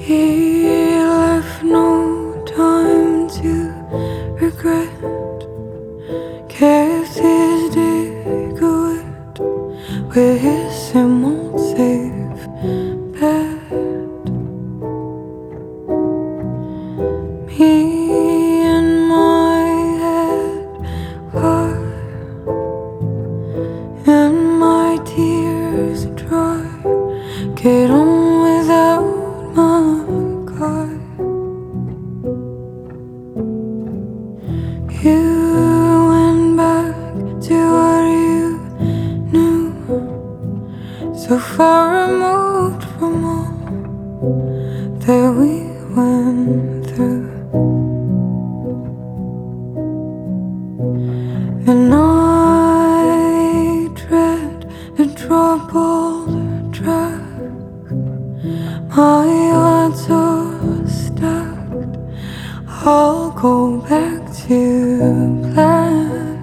He left no time to regret. Kept his Diggood with his same old safe bet. Me and my head high and my tears dry. Get on without my guy. You went back to what you knew, so far removed from all that we went through. And I dread the troubled track. My odds are stacked. I'll go back to black.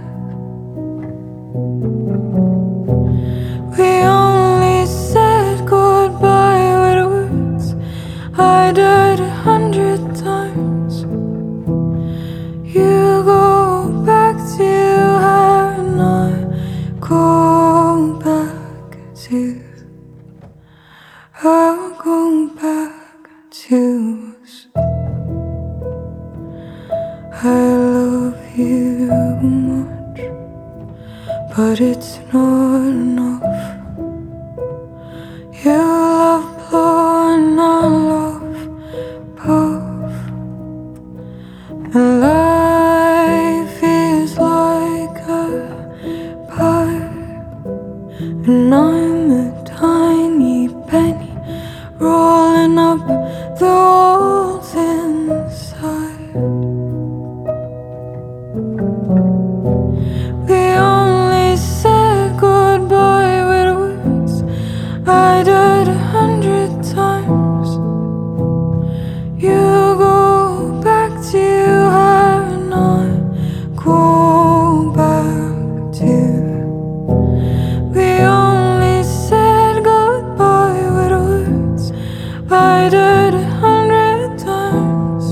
We only said goodbye with words. I died 100 times. You go back to her and I go back to. I'll go back to us. I love you much, but it's not enough. You love blow and I love puff. And life is like a pie, and I'm a tiny penny rolling up the walls inside. We only said goodbye with words. I died 100 times. You go back to her and I go back to. We only said goodbye with words. I died 100 times.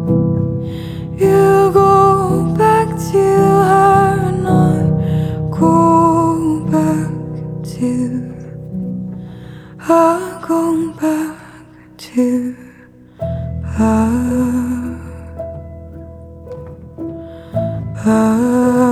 You go back to her and I go back to. I go back to her.